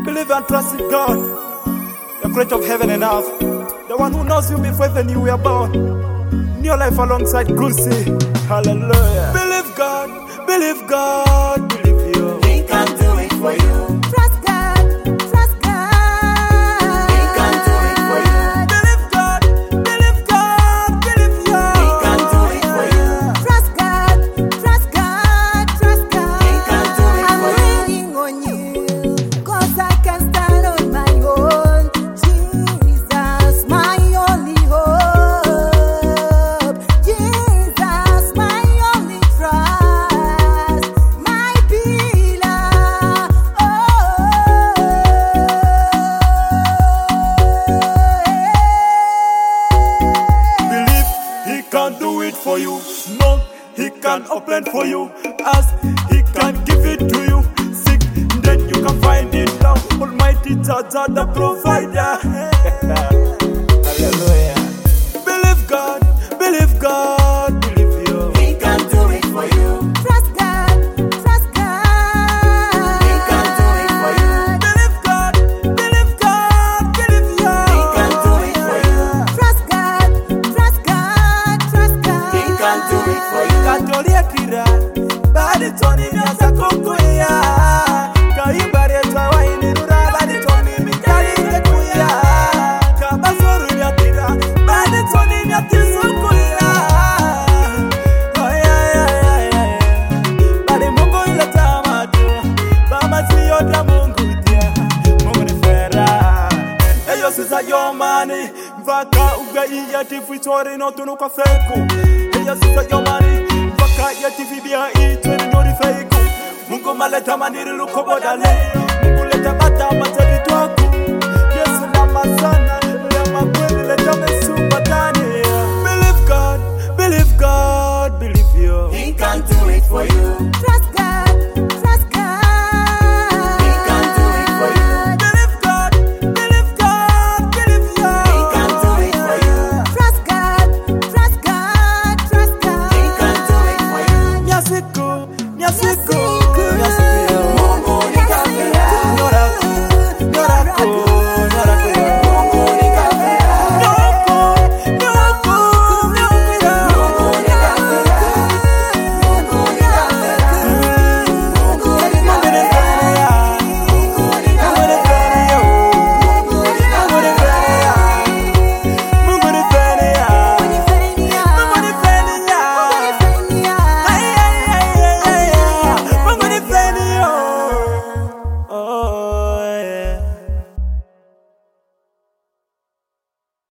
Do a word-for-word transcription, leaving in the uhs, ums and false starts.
Believe and trust in God, the creator of heaven and earth, the one who knows you before even you were born. In your life alongside Gulsi. Hallelujah. Believe God, believe God, believe you. He can do it for you. Trust God, trust God. He can do it for you. Believe God, believe God, believe you. He can do it for you. Trust God, trust God, trust God. He can do it I'm for you. leaning on you, 'cause I can stand on my own. Jesus, my only hope. Jesus, my only trust. My pillar. Oh, Believe He can do it for you. Knock, He can open for you. Ask, He can give it to you. Seek, then you can find it now. Almighty Jah, the provider. Hallelujah. Believe God, believe God, believe you. He can do it for you. trust God, trust God. He can do it for you. Believe God, believe God, believe you. He can do it for you. Trust God, trust God, trust God. He can do it for you. Katolia kira, badi toni nyasa kukuya. Kaimbari etwa waini nura, badi toni mikali kekuya. Kabasuru nyatira, badi toni nyatisu kuya. Oh yeah, yeah, yeah, yeah. Badi Mungu ila tamatu, bama siyoda Mungu dia. Mungu ni fera. Eyo sisa yomani, mvaka uga iya tifuitori no tunu kwa feku. Eyo sisa yomani, mvaka iya tifibia itwe ni nori feiku. Mungu maleta maniri lukobodale.